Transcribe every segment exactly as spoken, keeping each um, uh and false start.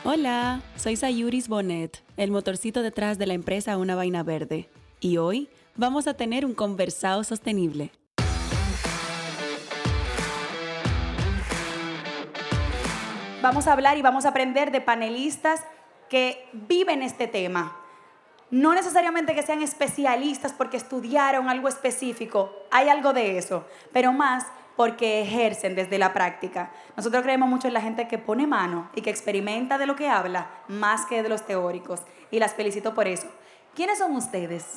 Hola, soy Sayuris Bonet, el motorcito detrás de la empresa Una Vaina Verde. Y hoy vamos a tener un conversado sostenible. Vamos a hablar y vamos a aprender de panelistas que viven este tema. No necesariamente que sean especialistas porque estudiaron algo específico, hay algo de eso, pero más porque ejercen desde la práctica. Nosotros creemos mucho en la gente que pone mano y que experimenta de lo que habla, más que de los teóricos, y las felicito por eso. ¿Quiénes son ustedes?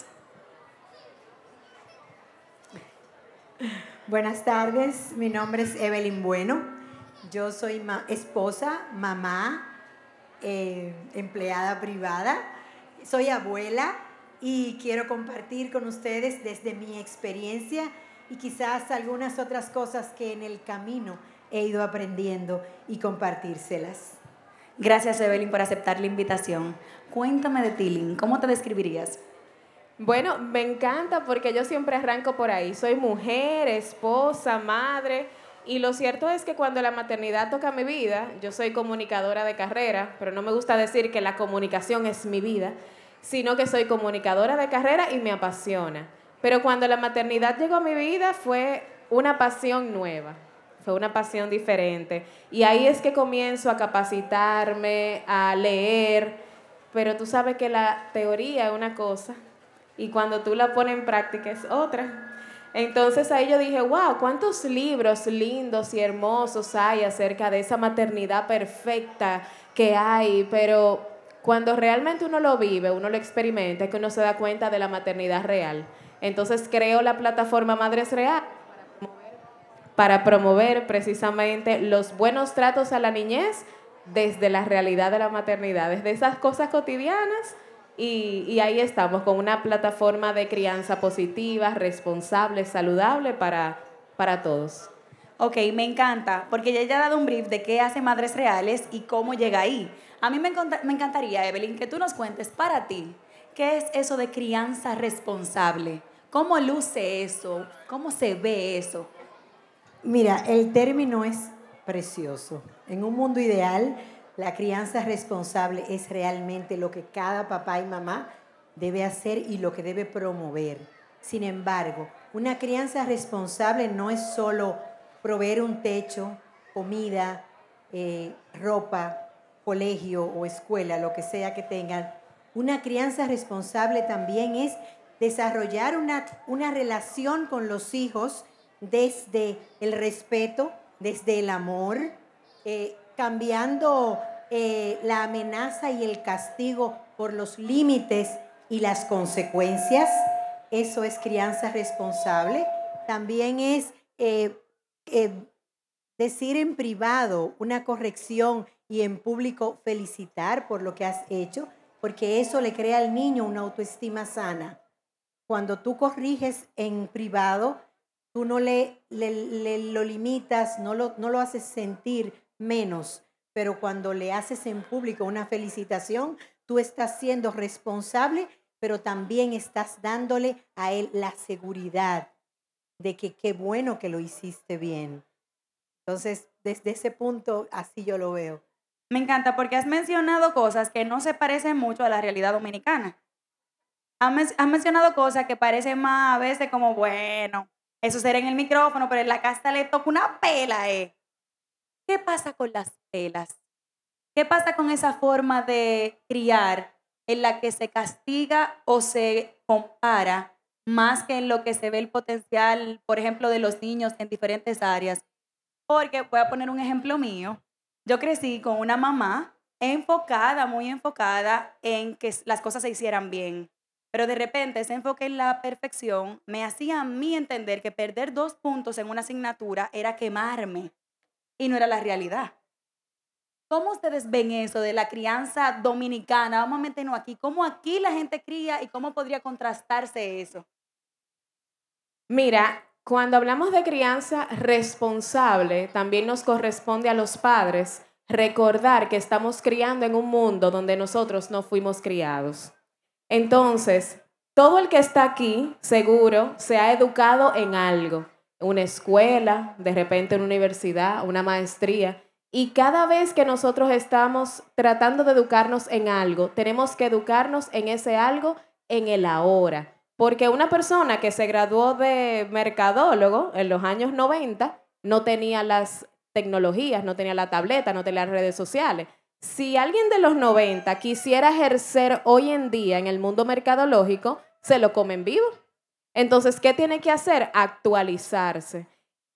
Buenas tardes, mi nombre es Evelyn Bueno. Yo soy ma- esposa, mamá, eh, empleada privada, soy abuela y quiero compartir con ustedes desde mi experiencia y quizás algunas otras cosas que en el camino he ido aprendiendo y compartírselas. Gracias, Evelyn, por aceptar la invitación. Cuéntame de ti, Lynn, ¿cómo te describirías? Bueno, me encanta porque yo siempre arranco por ahí. Soy mujer, esposa, madre, y lo cierto es que cuando la maternidad toca mi vida, yo soy comunicadora de carrera, pero no me gusta decir que la comunicación es mi vida, sino que soy comunicadora de carrera y me apasiona. Pero cuando la maternidad llegó a mi vida fue una pasión nueva, fue una pasión diferente. Y ahí es que comienzo a capacitarme, a leer, pero tú sabes que la teoría es una cosa y cuando tú la pones en práctica es otra. Entonces ahí yo dije, wow, cuántos libros lindos y hermosos hay acerca de esa maternidad perfecta que hay, pero cuando realmente uno lo vive, uno lo experimenta, es que uno se da cuenta de la maternidad real. Entonces creo la plataforma Madres Real para promover precisamente los buenos tratos a la niñez desde la realidad de la maternidad, desde esas cosas cotidianas. Y, y ahí estamos, con una plataforma de crianza positiva, responsable, saludable para, para todos. Ok, me encanta, porque ya ella ha dado un brief de qué hace Madres Reales y cómo llega ahí. A mí me, encanta- me encantaría, Evelyn, que tú nos cuentes para ti, ¿qué es eso de crianza responsable? ¿Cómo luce eso? ¿Cómo se ve eso? Mira, el término es precioso. En un mundo ideal, la crianza responsable es realmente lo que cada papá y mamá debe hacer y lo que debe promover. Sin embargo, una crianza responsable no es solo proveer un techo, comida, eh, ropa, colegio o escuela, lo que sea que tengan. Una crianza responsable también es desarrollar una, una relación con los hijos desde el respeto, desde el amor, eh, cambiando eh, la amenaza y el castigo por los límites y las consecuencias. Eso es crianza responsable. También es eh, eh, decir en privado una corrección y en público felicitar por lo que has hecho, porque eso le crea al niño una autoestima sana. Cuando tú corriges en privado, tú no le, le, le lo limitas, no lo, no lo haces sentir menos, pero cuando le haces en público una felicitación, tú estás siendo responsable, pero también estás dándole a él la seguridad de que qué bueno que lo hiciste bien. Entonces, desde ese punto, así yo lo veo. Me encanta porque has mencionado cosas que no se parecen mucho a la realidad dominicana. Has, men- has mencionado cosas que parecen más a veces como, bueno, eso será en el micrófono, pero en la casa le toca una pela, ¿eh? ¿Qué pasa con las pelas? ¿Qué pasa con esa forma de criar en la que se castiga o se compara más que en lo que se ve el potencial, por ejemplo, de los niños en diferentes áreas? Porque voy a poner un ejemplo mío. Yo crecí con una mamá enfocada, muy enfocada en que las cosas se hicieran bien. Pero de repente ese enfoque en la perfección me hacía a mí entender que perder dos puntos en una asignatura era quemarme y no era la realidad. ¿Cómo ustedes ven eso de la crianza dominicana? Vamos a meternos aquí. ¿Cómo aquí la gente cría y cómo podría contrastarse eso? Mira, cuando hablamos de crianza responsable, también nos corresponde a los padres recordar que estamos criando en un mundo donde nosotros no fuimos criados. Entonces, todo el que está aquí, seguro, se ha educado en algo, una escuela, de repente una universidad, una maestría, Y cada vez que nosotros estamos tratando de educarnos en algo, tenemos que educarnos en ese algo en el ahora. Porque una persona que se graduó de mercadólogo en los años noventa no tenía las tecnologías, no tenía la tableta, no tenía las redes sociales. Si alguien de los noventa quisiera ejercer hoy en día en el mundo mercadológico, se lo comen vivo. Entonces, ¿qué tiene que hacer? Actualizarse.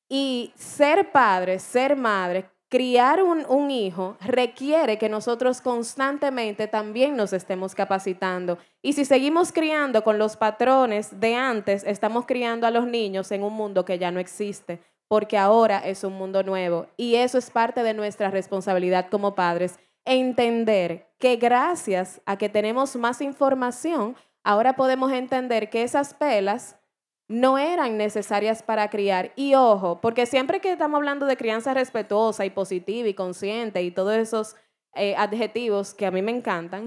Y ser padre, ser madre, criar un, un hijo requiere que nosotros constantemente también nos estemos capacitando. Y si seguimos criando con los patrones de antes, estamos criando a los niños en un mundo que ya no existe, porque ahora es un mundo nuevo. Y eso es parte de nuestra responsabilidad como padres, entender que gracias a que tenemos más información, ahora podemos entender que esas pelas no eran necesarias para criar. Y ojo, porque siempre que estamos hablando de crianza respetuosa y positiva y consciente y todos esos eh, adjetivos que a mí me encantan,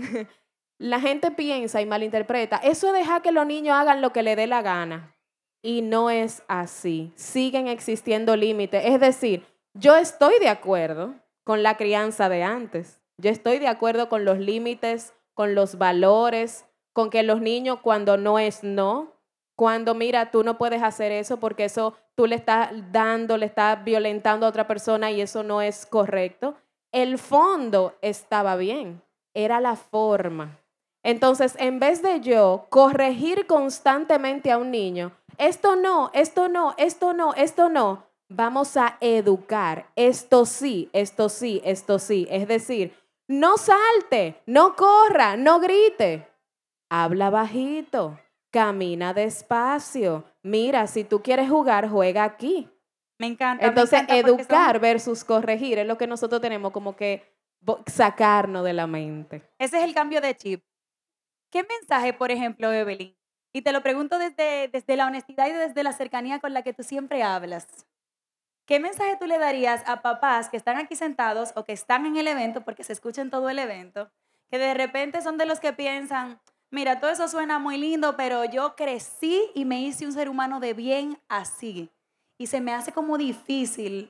la gente piensa y malinterpreta, eso es dejar que los niños hagan lo que les dé la gana. Y no es así. Siguen existiendo límites. Es decir, yo estoy de acuerdo con la crianza de antes. Yo estoy de acuerdo con los límites, con los valores, con que los niños cuando no es no, cuando mira, tú no puedes hacer eso porque eso tú le estás dando, le estás violentando a otra persona y eso no es correcto. El fondo estaba bien, era la forma. Entonces, en vez de yo corregir constantemente a un niño, esto no, esto no, esto no, esto no, vamos a educar, esto sí, esto sí, esto sí. Es decir, no salte, no corra, no grite, habla bajito, camina despacio. Mira, si tú quieres jugar, juega aquí. Me encanta. Entonces, me encanta educar son... versus corregir es lo que nosotros tenemos como que sacarnos de la mente. Ese es el cambio de chip. ¿Qué mensaje, por ejemplo, Evelyn? Y te lo pregunto desde, desde la honestidad y desde la cercanía con la que tú siempre hablas. ¿Qué mensaje tú le darías a papás que están aquí sentados o que están en el evento, porque se escucha en todo el evento, que de repente son de los que piensan, mira, todo eso suena muy lindo, pero yo crecí y me hice un ser humano de bien así. Y se me hace como difícil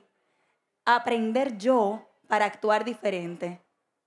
aprender yo para actuar diferente?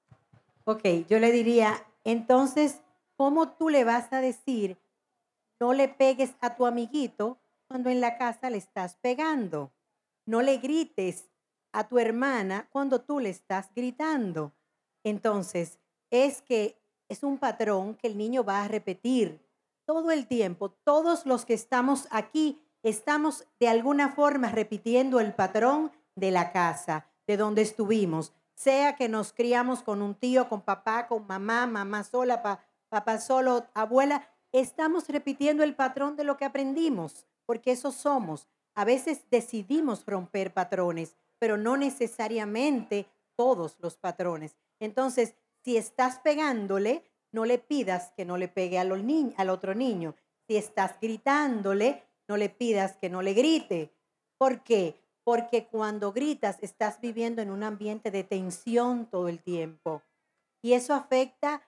Ok, yo le diría, entonces, ¿cómo tú le vas a decir no le pegues a tu amiguito cuando en la casa le estás pegando? No le grites a tu hermana cuando tú le estás gritando. Entonces, es que es un patrón que el niño va a repetir todo el tiempo. Todos los que estamos aquí estamos de alguna forma repitiendo el patrón de la casa, de donde estuvimos. Sea que nos criamos con un tío, con papá, con mamá, mamá sola, pa, papá solo, abuela, estamos repitiendo el patrón de lo que aprendimos, porque eso somos. A veces decidimos romper patrones, pero no necesariamente todos los patrones. Entonces, si estás pegándole, no le pidas que no le pegue a los ni- al otro niño. Si estás gritándole, no le pidas que no le grite. ¿Por qué? Porque cuando gritas estás viviendo en un ambiente de tensión todo el tiempo. Y eso afecta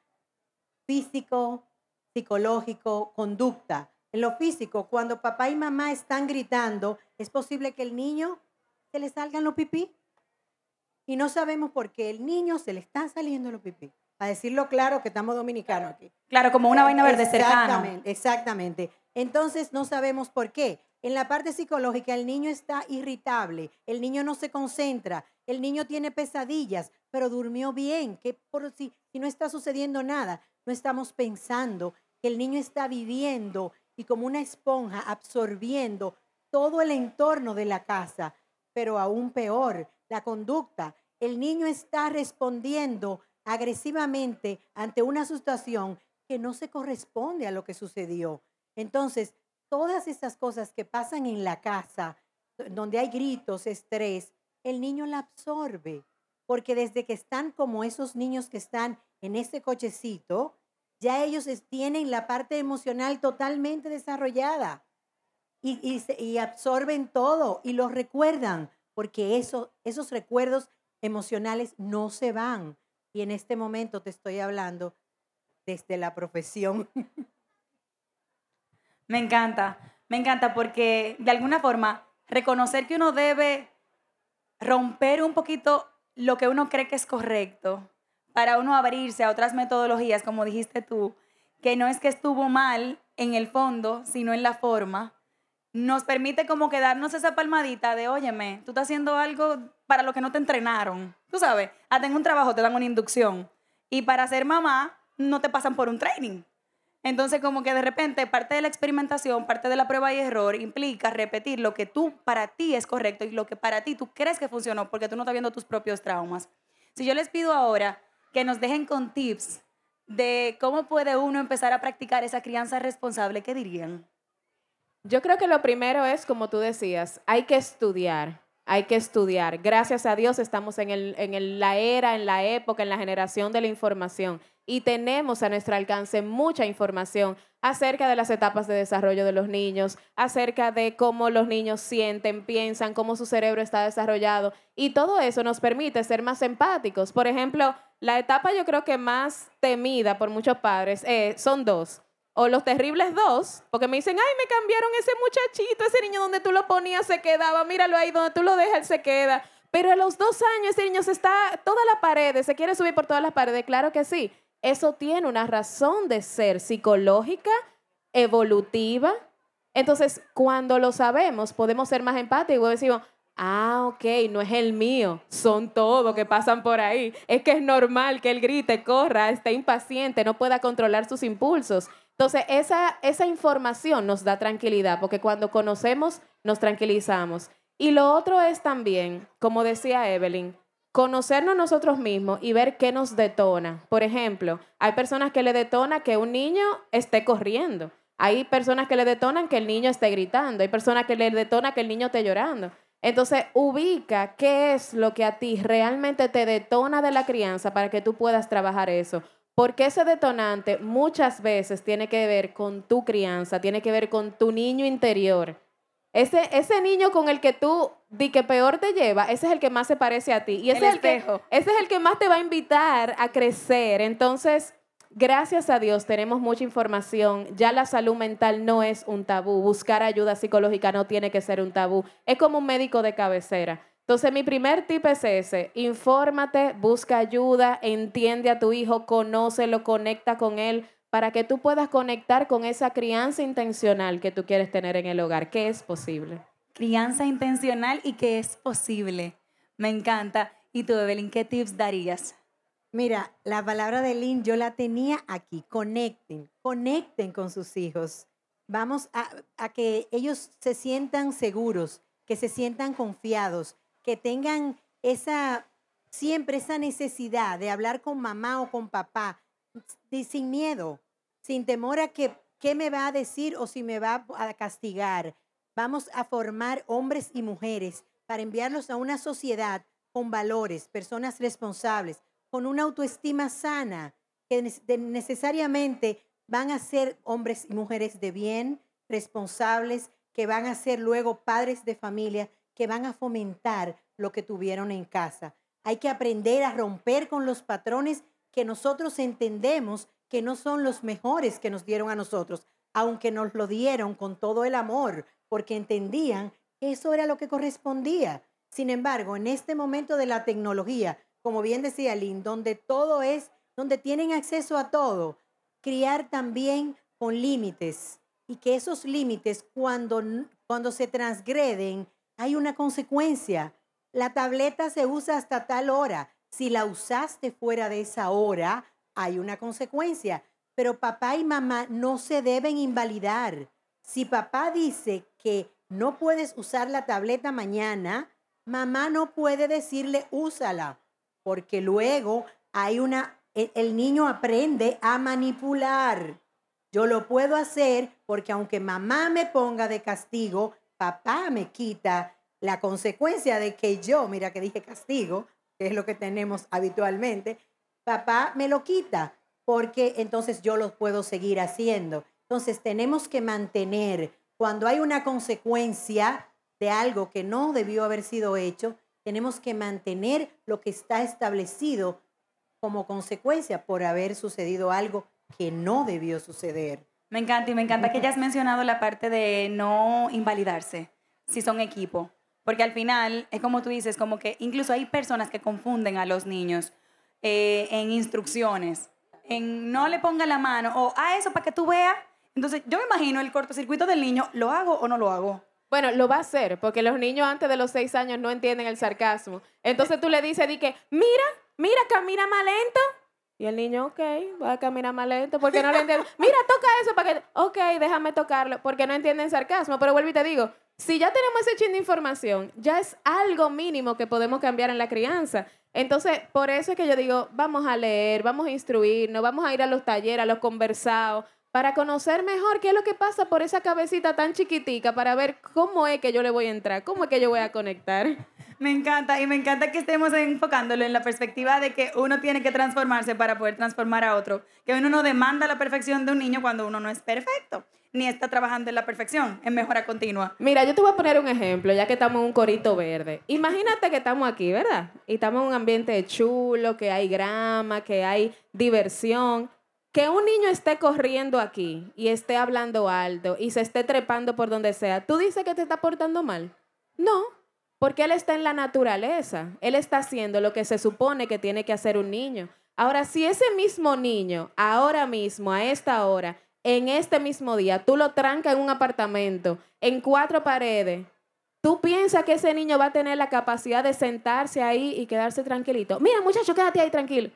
físico, psicológico, conducta. En lo físico, cuando papá y mamá están gritando, es posible que el niño se le salgan los pipí. Y no sabemos por qué el niño se le están saliendo los pipí. Para decirlo claro, que estamos dominicanos aquí. Claro, como una vaina verde cercana. Exactamente, exactamente. Entonces no sabemos por qué. En la parte psicológica el niño está irritable, el niño no se concentra, el niño tiene pesadillas, pero durmió bien, que por si, si no está sucediendo nada, no estamos pensando que el niño está viviendo y como una esponja absorbiendo todo el entorno de la casa, pero aún peor, la conducta. El niño está respondiendo agresivamente ante una situación que no se corresponde a lo que sucedió. Entonces, todas esas cosas que pasan en la casa, donde hay gritos, estrés, el niño la absorbe, porque desde que están como esos niños que están en ese cochecito, ya ellos tienen la parte emocional totalmente desarrollada y, y, y absorben todo y lo recuerdan, porque eso, esos recuerdos emocionales no se van. Y en este momento te estoy hablando desde la profesión. Me encanta, me encanta porque de alguna forma reconocer que uno debe romper un poquito lo que uno cree que es correcto, para uno abrirse a otras metodologías, como dijiste tú, que no es que estuvo mal en el fondo, sino en la forma, nos permite como que darnos esa palmadita de, óyeme, tú estás haciendo algo para lo que no te entrenaron. Tú sabes, hasta en un trabajo te dan una inducción. Y para ser mamá, no te pasan por un training. Entonces, como que de repente, parte de la experimentación, parte de la prueba y error, implica repetir lo que tú, para ti es correcto y lo que para ti tú crees que funcionó, porque tú no estás viendo tus propios traumas. Si yo les pido ahora que nos dejen con tips de cómo puede uno empezar a practicar esa crianza responsable, ¿qué dirían? Yo creo que lo primero es, como tú decías, hay que estudiar, hay que estudiar. Gracias a Dios estamos en, el, en el, la era, en la época, en la generación de la información y tenemos a nuestro alcance mucha información acerca de las etapas de desarrollo de los niños, acerca de cómo los niños sienten, piensan, cómo su cerebro está desarrollado y todo eso nos permite ser más empáticos. Por ejemplo, la etapa yo creo que más temida por muchos padres eh, son dos. O los terribles dos, porque me dicen, ay, me cambiaron ese muchachito, ese niño donde tú lo ponías se quedaba, míralo ahí, donde tú lo dejas, él se queda. Pero a los dos años ese niño se está, todas las paredes, se quiere subir por todas las paredes. Claro que sí. Eso tiene una razón de ser psicológica, evolutiva. Entonces, cuando lo sabemos, podemos ser más empáticos y decimos, ah, ok, no es el mío, son todos que pasan por ahí. Es que es normal que él grite, corra, esté impaciente, no pueda controlar sus impulsos. Entonces, esa, esa información nos da tranquilidad, porque cuando conocemos, nos tranquilizamos. Y lo otro es también, como decía Evelyn, conocernos nosotros mismos y ver qué nos detona. Por ejemplo, hay personas que le detona que un niño esté corriendo. Hay personas que le detonan que el niño esté gritando. Hay personas que le detona que el niño esté llorando. Entonces, ubica qué es lo que a ti realmente te detona de la crianza para que tú puedas trabajar eso. Porque ese detonante muchas veces tiene que ver con tu crianza, tiene que ver con tu niño interior. Ese, ese niño con el que tú di que peor te lleva, ese es el que más se parece a ti. Y ese, El es el, que, espejo. ese es el que más te va a invitar a crecer. Entonces, gracias a Dios tenemos mucha información. Ya la salud mental no es un tabú. Buscar ayuda psicológica no tiene que ser un tabú. Es como un médico de cabecera. Entonces, mi primer tip es ese. Infórmate, busca ayuda, entiende a tu hijo, conócelo, conecta con él para que tú puedas conectar con esa crianza intencional que tú quieres tener en el hogar, que es posible. Crianza intencional y que es posible. Me encanta. ¿Y tú, Evelyn, qué tips darías? Mira, la palabra de Lynn yo la tenía aquí. Conecten, conecten con sus hijos. Vamos a, a que ellos se sientan seguros, que se sientan confiados, que tengan esa, siempre esa necesidad de hablar con mamá o con papá de, sin miedo, sin temor a que qué me va a decir o si me va a castigar. Vamos a formar hombres y mujeres para enviarlos a una sociedad con valores, personas responsables, con una autoestima sana, que necesariamente van a ser hombres y mujeres de bien, responsables, que van a ser luego padres de familia, que van a fomentar lo que tuvieron en casa. Hay que aprender a romper con los patrones que nosotros entendemos que no son los mejores que nos dieron a nosotros, aunque nos lo dieron con todo el amor, porque entendían que eso era lo que correspondía. Sin embargo, en este momento de la tecnología, como bien decía Lynn, donde todo es, donde tienen acceso a todo, criar también con límites y que esos límites cuando, cuando se transgreden hay una consecuencia. La tableta se usa hasta tal hora. Si la usaste fuera de esa hora, hay una consecuencia. Pero papá y mamá no se deben invalidar. Si papá dice que no puedes usar la tableta mañana, mamá no puede decirle úsala, porque luego hay una, el, el niño aprende a manipular. Yo lo puedo hacer porque aunque mamá me ponga de castigo, papá me quita la consecuencia de que yo, mira que dije castigo, que es lo que tenemos habitualmente, papá me lo quita porque entonces yo lo puedo seguir haciendo. Entonces tenemos que mantener, cuando hay una consecuencia de algo que no debió haber sido hecho, tenemos que mantener lo que está establecido como consecuencia por haber sucedido algo que no debió suceder. Me encanta y me encanta que hayas mencionado la parte de no invalidarse si son equipo. Porque al final, es como tú dices, como que incluso hay personas que confunden a los niños eh, en instrucciones. En no le ponga la mano o a eso para que tú veas. Entonces, yo me imagino el cortocircuito del niño, ¿lo hago o no lo hago? Bueno, lo va a hacer, porque los niños antes de los seis años no entienden el sarcasmo. Entonces tú le dices, di que, mira, mira, camina más lento. Y el niño, ok, voy a caminar más lento, porque no lo entiende. Mira, toca eso para que, ok, déjame tocarlo, porque no entienden sarcasmo. Pero vuelvo y te digo, si ya tenemos ese chin de información, ya es algo mínimo que podemos cambiar en la crianza. Entonces, por eso es que yo digo, vamos a leer, vamos a instruirnos, vamos a ir a los talleres, a los conversados, para conocer mejor qué es lo que pasa por esa cabecita tan chiquitica, para ver cómo es que yo le voy a entrar, cómo es que yo voy a conectar. Me encanta, y me encanta que estemos enfocándolo en la perspectiva de que uno tiene que transformarse para poder transformar a otro. Que uno no demanda la perfección de un niño cuando uno no es perfecto, ni está trabajando en la perfección, en mejora continua. Mira, yo te voy a poner un ejemplo, ya que estamos en un corito verde. Imagínate que estamos aquí, ¿verdad? Y estamos en un ambiente chulo, que hay grama, que hay diversión. Que un niño esté corriendo aquí y esté hablando alto y se esté trepando por donde sea, ¿tú dices que te está portando mal? No, porque él está en la naturaleza. Él está haciendo lo que se supone que tiene que hacer un niño. Ahora, si ese mismo niño, ahora mismo, a esta hora, en este mismo día, tú lo trancas en un apartamento, en cuatro paredes, ¿tú piensas que ese niño va a tener la capacidad de sentarse ahí y quedarse tranquilito? Mira, muchacho, quédate ahí tranquilo.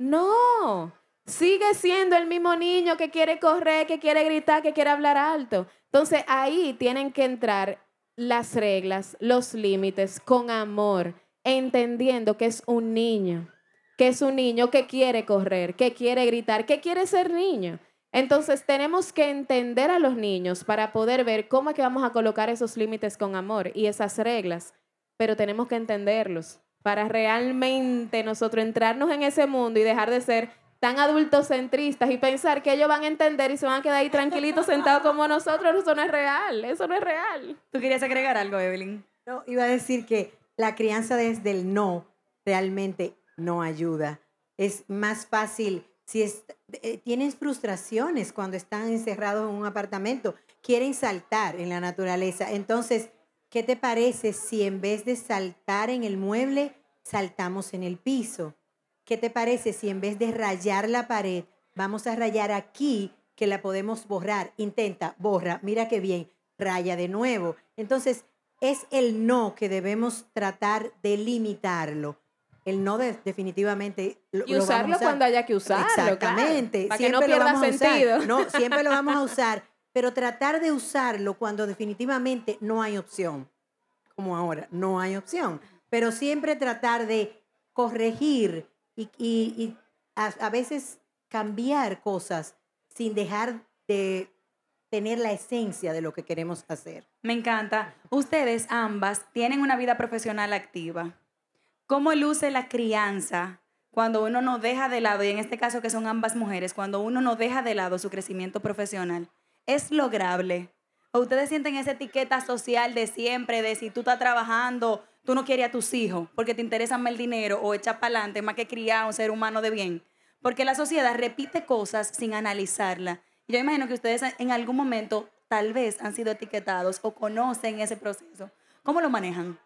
No. Sigue siendo el mismo niño que quiere correr, que quiere gritar, que quiere hablar alto. Entonces ahí tienen que entrar las reglas, los límites con amor, entendiendo que es un niño, que es un niño que quiere correr, que quiere gritar, que quiere ser niño. Entonces tenemos que entender a los niños para poder ver cómo es que vamos a colocar esos límites con amor y esas reglas, pero tenemos que entenderlos para realmente nosotros entrarnos en ese mundo y dejar de ser tan adultocentristas y pensar que ellos van a entender y se van a quedar ahí tranquilitos sentados como nosotros. Eso no es real, eso no es real. ¿Tú querías agregar algo, Evelyn? No, iba a decir que la crianza desde el no realmente no ayuda. Es más fácil si es, eh, tienen frustraciones cuando están encerrados en un apartamento, quieren saltar en la naturaleza. Entonces, ¿qué te parece si en vez de saltar en el mueble, saltamos en el piso? ¿Qué te parece si en vez de rayar la pared, vamos a rayar aquí, que la podemos borrar? Intenta, borra, mira qué bien, raya de nuevo. Entonces, es el no que debemos tratar de limitarlo. El no de, definitivamente lo, y usarlo lo vamos a usar cuando haya que usarlo. Exactamente. Claro, para siempre que no pierda lo vamos sentido. A usar. No, siempre lo vamos a usar, pero tratar de usarlo cuando definitivamente no hay opción. Como ahora, no hay opción. Pero siempre tratar de corregir y, y, y a, a veces cambiar cosas sin dejar de tener la esencia de lo que queremos hacer. Me encanta. Ustedes ambas tienen una vida profesional activa. ¿Cómo luce la crianza cuando uno no deja de lado, y en este caso que son ambas mujeres, cuando uno no deja de lado su crecimiento profesional? ¿Es lograble? ¿O ustedes sienten esa etiqueta social de siempre, de si tú estás trabajando, tú no quieres a tus hijos porque te interesa más el dinero o echar para adelante más que criar a un ser humano de bien? Porque la sociedad repite cosas sin analizarla. Yo imagino que ustedes en algún momento tal vez han sido etiquetados o conocen ese proceso. ¿Cómo lo manejan?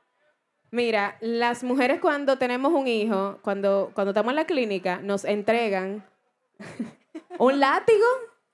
Mira, las mujeres cuando tenemos un hijo, cuando, cuando estamos en la clínica, nos entregan un látigo,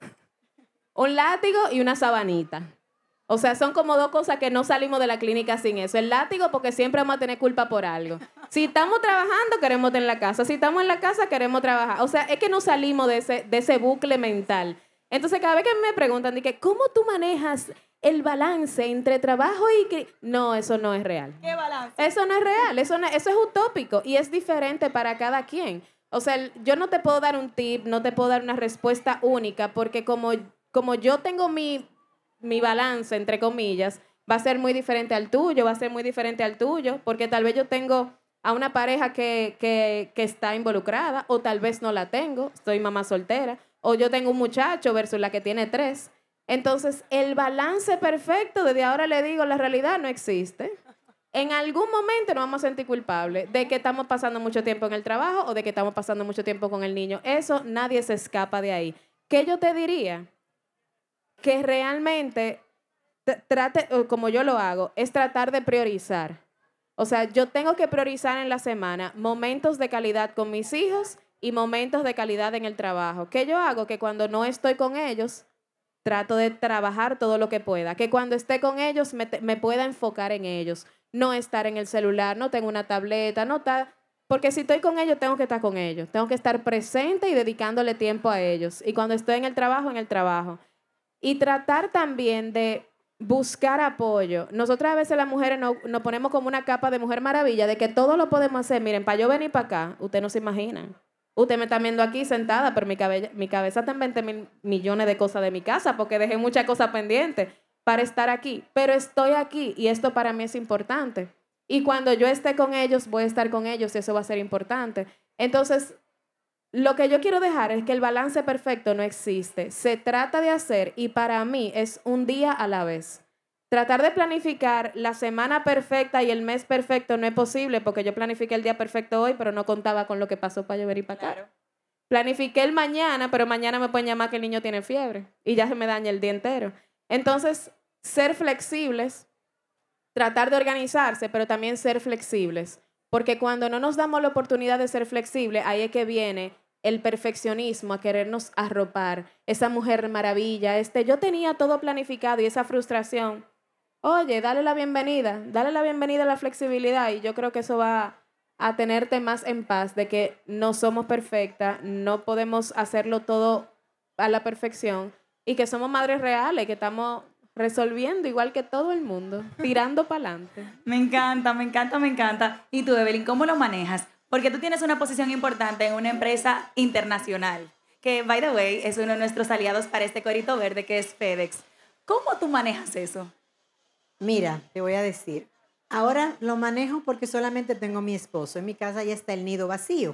un látigo y una sabanita. O sea, son como dos cosas que no salimos de la clínica sin eso. El látigo porque siempre vamos a tener culpa por algo. Si estamos trabajando, queremos estar en la casa. Si estamos en la casa, queremos trabajar. O sea, es que no salimos de ese, de ese bucle mental. Entonces, cada vez que me preguntan, dije, ¿cómo tú manejas el balance entre trabajo y... cri-? No, eso no es real. ¿Qué balance? Eso no es real, eso, no, eso es utópico y es diferente para cada quien. O sea, yo no te puedo dar un tip, no te puedo dar una respuesta única porque como, como yo tengo mi, mi balance, entre comillas, va a ser muy diferente al tuyo, va a ser muy diferente al tuyo, porque tal vez yo tengo a una pareja que, que, que está involucrada o tal vez no la tengo, estoy mamá soltera, o yo tengo un muchacho versus la que tiene tres. Entonces, el balance perfecto, desde ahora le digo, la realidad no existe. En algún momento nos vamos a sentir culpables de que estamos pasando mucho tiempo en el trabajo o de que estamos pasando mucho tiempo con el niño. Eso, nadie se escapa de ahí. ¿Qué yo te diría? Que realmente trate, como yo lo hago, es tratar de priorizar. O sea, yo tengo que priorizar en la semana momentos de calidad con mis hijos y momentos de calidad en el trabajo. ¿Qué yo hago? Que cuando no estoy con ellos, trato de trabajar todo lo que pueda. Que cuando esté con ellos, me, me pueda enfocar en ellos. No estar en el celular, no tengo una tableta, no está... Porque si estoy con ellos, tengo que estar con ellos. Tengo que estar presente y dedicándole tiempo a ellos. Y cuando estoy en el trabajo, en el trabajo. Y tratar también de buscar apoyo. Nosotras a veces las mujeres nos, nos ponemos como una capa de Mujer Maravilla, de que todo lo podemos hacer. Miren, para yo venir para acá, ustedes no se imaginan. Usted me está viendo aquí sentada, pero mi, cabe- mi cabeza está en veinte mil millones de cosas de mi casa, porque dejé muchas cosas pendientes para estar aquí. Pero estoy aquí y esto para mí es importante. Y cuando yo esté con ellos, voy a estar con ellos y eso va a ser importante. Entonces, lo que yo quiero dejar es que el balance perfecto no existe. Se trata de hacer, y para mí es un día a la vez. Tratar de planificar la semana perfecta y el mes perfecto no es posible, porque yo planifiqué el día perfecto hoy, pero no contaba con lo que pasó para yo venir para acá. Claro. Planifiqué el mañana, pero mañana me pueden llamar que el niño tiene fiebre y ya se me daña el día entero. Entonces, ser flexibles, tratar de organizarse, pero también ser flexibles. Porque cuando no nos damos la oportunidad de ser flexibles, ahí es que viene el perfeccionismo, a querernos arropar, esa Mujer Maravilla, este, yo tenía todo planificado y esa frustración. Oye, dale la bienvenida, dale la bienvenida a la flexibilidad y yo creo que eso va a tenerte más en paz de que no somos perfectas, no podemos hacerlo todo a la perfección y que somos madres reales, que estamos resolviendo igual que todo el mundo, tirando para adelante. Me encanta, me encanta, me encanta. ¿Y tú, Evelyn, cómo lo manejas? Porque tú tienes una posición importante en una empresa internacional, que, by the way, es uno de nuestros aliados para este corito verde, que es FedEx. ¿Cómo tú manejas eso? Mira, te voy a decir. Ahora lo manejo porque solamente tengo mi esposo. En mi casa ya está el nido vacío.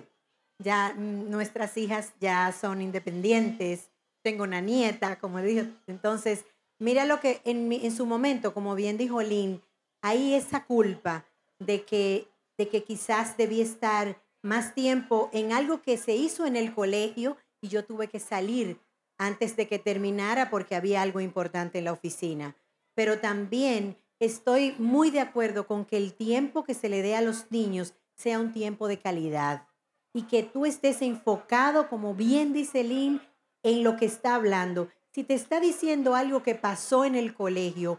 Ya mm, nuestras hijas ya son independientes. Tengo una nieta, como dije. Entonces, mira lo que en, mi, en su momento, como bien dijo Lynn, hay esa culpa de que, de que quizás debí estar más tiempo en algo que se hizo en el colegio y yo tuve que salir antes de que terminara porque había algo importante en la oficina. Pero también estoy muy de acuerdo con que el tiempo que se le dé a los niños sea un tiempo de calidad y que tú estés enfocado, como bien dice Lynn, en lo que está hablando. Si te está diciendo algo que pasó en el colegio,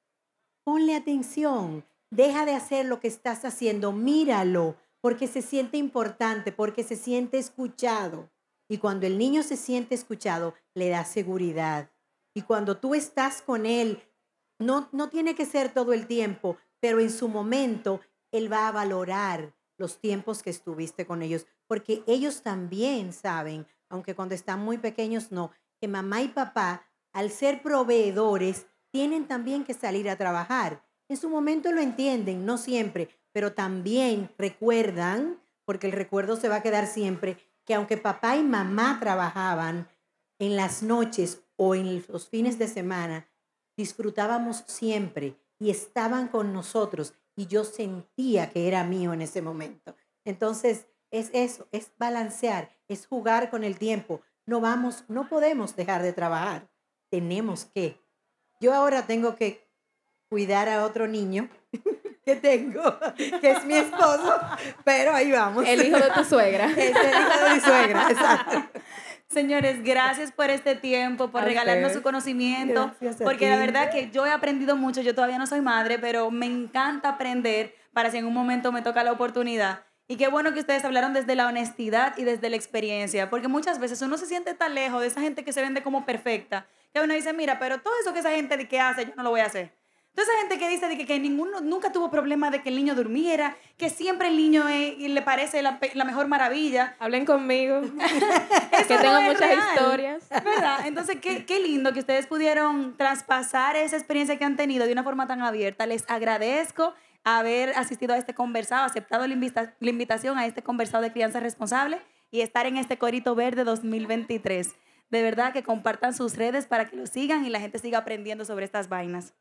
ponle atención. Deja de hacer lo que estás haciendo. Míralo, porque se siente importante, porque se siente escuchado. Y cuando el niño se siente escuchado, le da seguridad. Y cuando tú estás con él, no, no tiene que ser todo el tiempo, pero en su momento, él va a valorar los tiempos que estuviste con ellos, porque ellos también saben, aunque cuando están muy pequeños no, que mamá y papá, al ser proveedores, tienen también que salir a trabajar. En su momento lo entienden, no siempre, pero también recuerdan, porque el recuerdo se va a quedar siempre, que aunque papá y mamá trabajaban en las noches o en los fines de semana, disfrutábamos siempre y estaban con nosotros y yo sentía que era mío en ese momento. Entonces, es eso, es balancear, es jugar con el tiempo. No vamos, no podemos dejar de trabajar. Tenemos que. Yo ahora tengo que cuidar a otro niño que tengo, que es mi esposo, pero ahí vamos. El hijo de tu suegra. Es el hijo de mi suegra, exacto. Señores, gracias por este tiempo, por A regalarnos ustedes. su conocimiento, Gracias a porque ti. la verdad que yo he aprendido mucho, yo todavía no soy madre, pero me encanta aprender para si en un momento me toca la oportunidad. Y qué bueno que ustedes hablaron desde la honestidad y desde la experiencia, porque muchas veces uno se siente tan lejos de esa gente que se vende como perfecta, que uno dice, mira, pero todo eso que esa gente de que hace, yo no lo voy a hacer. Toda esa gente que dice de que, que ninguno, nunca tuvo problema de que el niño durmiera, que siempre el niño es, y le parece la, la mejor maravilla. Hablen conmigo. Eso que no tengo es muchas real, historias. ¿verdad? Entonces, qué, qué lindo que ustedes pudieron traspasar esa experiencia que han tenido de una forma tan abierta. Les agradezco haber asistido a este conversado, aceptado la, invita la invitación a este conversado de crianza responsable y estar en este Corito Verde dos mil veintitrés. De verdad que compartan sus redes para que lo sigan y la gente siga aprendiendo sobre estas vainas.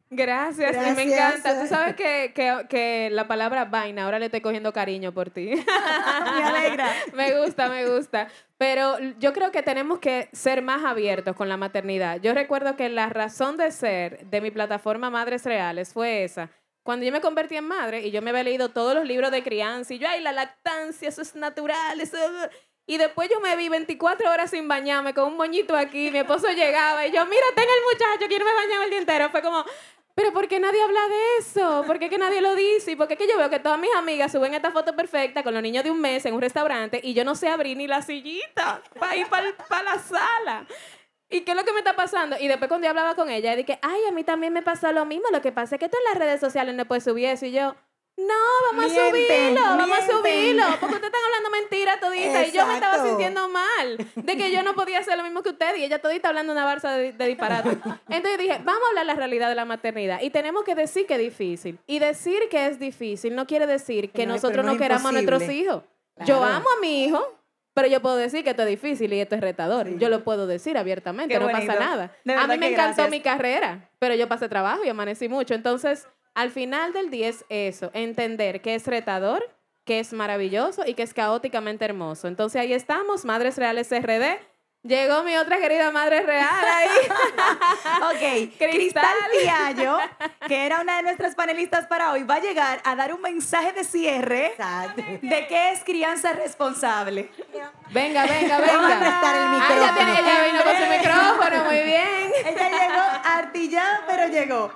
Gracias, y me Gracias. encanta. Tú sabes que, que, que la palabra vaina, ahora le estoy cogiendo cariño por ti. Me alegra. Me gusta, me gusta. Pero yo creo que tenemos que ser más abiertos con la maternidad. Yo recuerdo que la razón de ser de mi plataforma Madres Reales fue esa. Cuando yo me convertí en madre y yo me había leído todos los libros de crianza y yo, ay, la lactancia, eso es natural, eso... Y después yo me vi veinticuatro horas sin bañarme con un moñito aquí, mi esposo llegaba y yo, mira, ten el muchacho, que no me bañaba el día entero. Fue como, pero ¿por qué nadie habla de eso? ¿Por qué que nadie lo dice? ¿Y por qué que yo veo que todas mis amigas suben esta foto perfecta con los niños de un mes en un restaurante y yo no sé abrir ni la sillita para ir para la sala? ¿Y qué es lo que me está pasando? Y después cuando yo hablaba con ella, dije, ay, a mí también me pasó lo mismo. Lo que pasa es que tú en las redes sociales no puedes subir eso. Y yo, no, vamos Mienten, a subirlo, vamos mienten. a subirlo. Porque ustedes están hablando mentiras todita. Y yo me estaba Exacto. sintiendo mal de que yo no podía hacer lo mismo que usted. Y ella todita hablando una barza de, de disparate. Entonces dije, vamos a hablar la realidad de la maternidad. Y tenemos que decir que es difícil. Y decir que es difícil no quiere decir que No, nosotros pero no no, es queramos a nuestros imposible. hijos. Yo Claro. amo a mi hijo, pero yo puedo decir que esto es difícil y esto es retador. Sí. Yo lo puedo decir abiertamente, Qué no bonito. pasa nada. De A verdad mí me que encantó gracias. mi carrera, pero yo pasé trabajo y amanecí mucho. Entonces, al final del día es eso, entender que es retador, que es maravilloso y que es caóticamente hermoso. Entonces, ahí estamos, Madres Reales R D. Llegó mi otra querida madre real ahí. Ok, Cristal. Cristal Fiallo, que era una de nuestras panelistas para hoy, va a llegar a dar un mensaje de cierre Exacto. de qué es crianza responsable. Venga, venga, Vamos a venga. prestar el Ah, ya micrófono. tiene, ella vino con su micrófono, muy bien. Ella llegó artillada, pero llegó.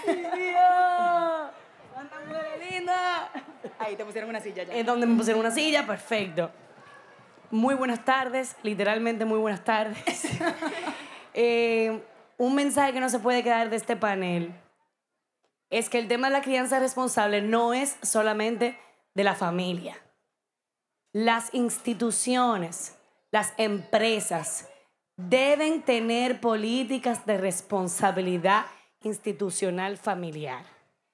¡Cuánta mujer linda! Ahí te pusieron una silla ya. Es donde me pusieron una silla, perfecto. Muy buenas tardes, literalmente muy buenas tardes. Eh, un mensaje que no se puede quedar de este panel es que el tema de la crianza responsable no es solamente de la familia. Las instituciones, las empresas deben tener políticas de responsabilidad institucional familiar.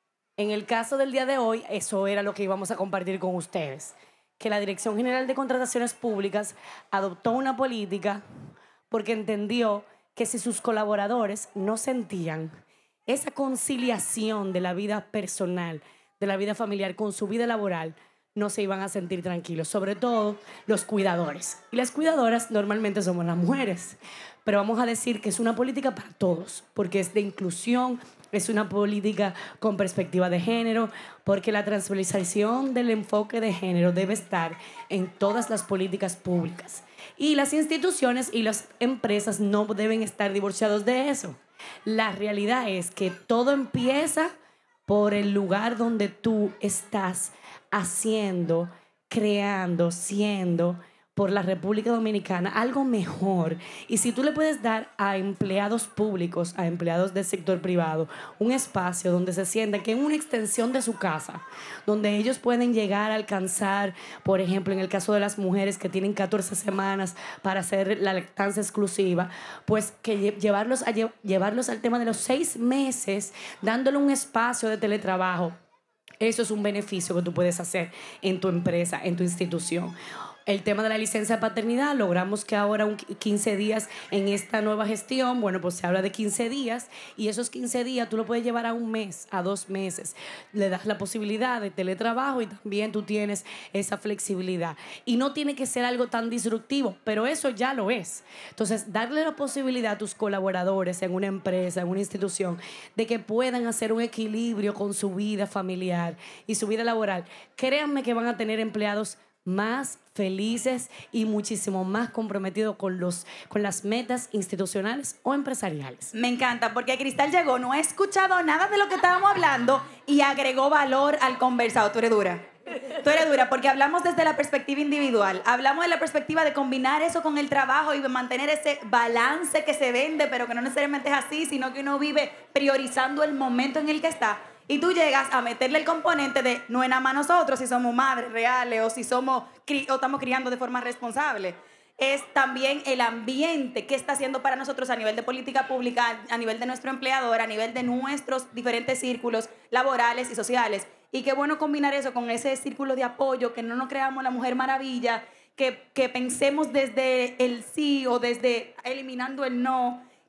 En el caso del día de hoy, eso era lo que íbamos a compartir con ustedes, que la Dirección General de Contrataciones Públicas adoptó una política porque entendió que si sus colaboradores no sentían esa conciliación de la vida personal, de la vida familiar con su vida laboral, no se iban a sentir tranquilos, sobre todo los cuidadores. Y las cuidadoras normalmente somos las mujeres, pero vamos a decir que es una política para todos, porque es de inclusión, es una política con perspectiva de género, porque la transversalización del enfoque de género debe estar en todas las políticas públicas. Y las instituciones y las empresas no deben estar divorciados de eso. La realidad es que todo empieza por el lugar donde tú estás haciendo, creando, siendo por la República Dominicana algo mejor. Y si tú le puedes dar a empleados públicos, a empleados del sector privado, un espacio donde se sientan que es una extensión de su casa, donde ellos pueden llegar a alcanzar, por ejemplo, en el caso de las mujeres que tienen catorce semanas para hacer la lactancia exclusiva, pues que lle- llevarlos, a lle- llevarlos al tema de los seis meses, dándole un espacio de teletrabajo. Eso es un beneficio que tú puedes hacer en tu empresa, en tu institución. El tema de la licencia de paternidad, logramos que ahora un quince días en esta nueva gestión, bueno, pues se habla de quince días y esos quince días tú lo puedes llevar a un mes, a dos meses. Le das la posibilidad de teletrabajo y también tú tienes esa flexibilidad. Y no tiene que ser algo tan disruptivo, pero eso ya lo es. Entonces, darle la posibilidad a tus colaboradores en una empresa, en una institución, de que puedan hacer un equilibrio con su vida familiar y su vida laboral. Créanme que van a tener empleados más felices y muchísimo más comprometidos con, los, con las metas institucionales o empresariales. Me encanta, porque Cristal llegó, no ha escuchado nada de lo que estábamos hablando y agregó valor al conversado. Tú eres dura. Tú eres dura, porque hablamos desde la perspectiva individual. Hablamos de la perspectiva de combinar eso con el trabajo y de mantener ese balance que se vende, pero que no necesariamente es así, sino que uno vive priorizando el momento en el que está. Y tú llegas a meterle el componente de no es nada más nosotros si somos madres reales o si somos cri- o estamos criando de forma responsable. Es también el ambiente que está haciendo para nosotros a nivel de política pública, a nivel de nuestro empleador, a nivel de nuestros diferentes círculos laborales y sociales. Y qué bueno combinar eso con ese círculo de apoyo, que no nos creamos la mujer maravilla, que, que pensemos desde el sí o desde eliminando el no,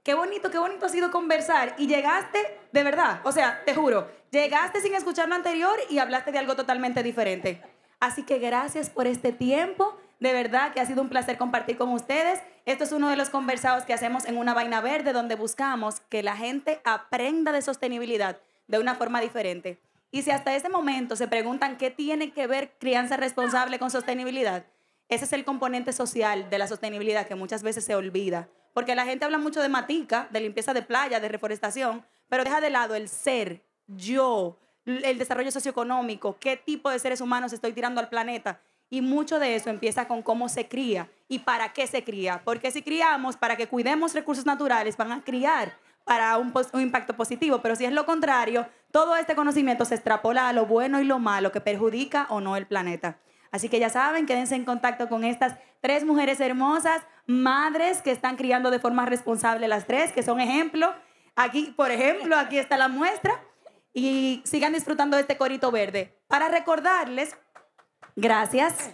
qué bonito, qué bonito ha sido conversar. Y llegaste, de verdad, o sea, te juro, llegaste sin escuchar lo anterior y hablaste de algo totalmente diferente. Así que gracias por este tiempo. De verdad que ha sido un placer compartir con ustedes. Esto es uno de los conversados que hacemos en Una Vaina Verde, donde buscamos que la gente aprenda de sostenibilidad de una forma diferente. Y si hasta ese momento se preguntan qué tiene que ver crianza responsable con sostenibilidad, ese es el componente social de la sostenibilidad que muchas veces se olvida. Porque la gente habla mucho de matica, de limpieza de playa, de reforestación, pero deja de lado el ser, yo, el desarrollo socioeconómico, qué tipo de seres humanos estoy tirando al planeta. Y mucho de eso empieza con cómo se cría y para qué se cría. Porque si criamos para que cuidemos recursos naturales, van a criar para un, un impacto positivo. Pero si es lo contrario, todo este conocimiento se extrapola a lo bueno y lo malo que perjudica o no el planeta. Así que ya saben, quédense en contacto con estas tres mujeres hermosas, madres que están criando de forma responsable las tres, que son ejemplo. Aquí, por ejemplo, aquí está la muestra. Y sigan disfrutando de este corito verde. Para recordarles... Gracias.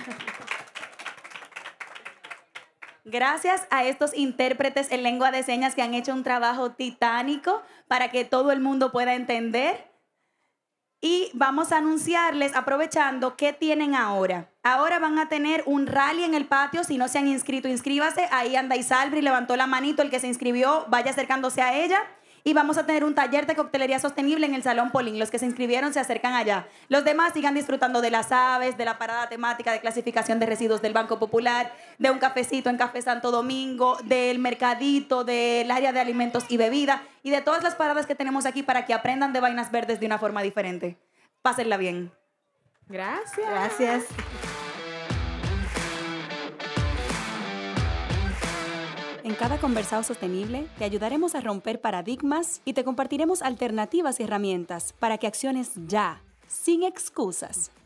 Gracias a estos intérpretes en lengua de señas que han hecho un trabajo titánico para que todo el mundo pueda entender. Y vamos a anunciarles, aprovechando, qué tienen ahora. Ahora van a tener un rally en el patio. Si no se han inscrito, inscríbase. Ahí anda Isalbri, levantó la manito. El que se inscribió, vaya acercándose a ella. Y vamos a tener un taller de coctelería sostenible en el Salón Polín. Los que se inscribieron se acercan allá. Los demás sigan disfrutando de las aves, de la parada temática de clasificación de residuos del Banco Popular, de un cafecito en Café Santo Domingo, del mercadito, del área de alimentos y bebida y de todas las paradas que tenemos aquí para que aprendan de vainas verdes de una forma diferente. Pásenla bien. Gracias. Gracias. En cada conversado sostenible te ayudaremos a romper paradigmas y te compartiremos alternativas y herramientas para que acciones ya, sin excusas.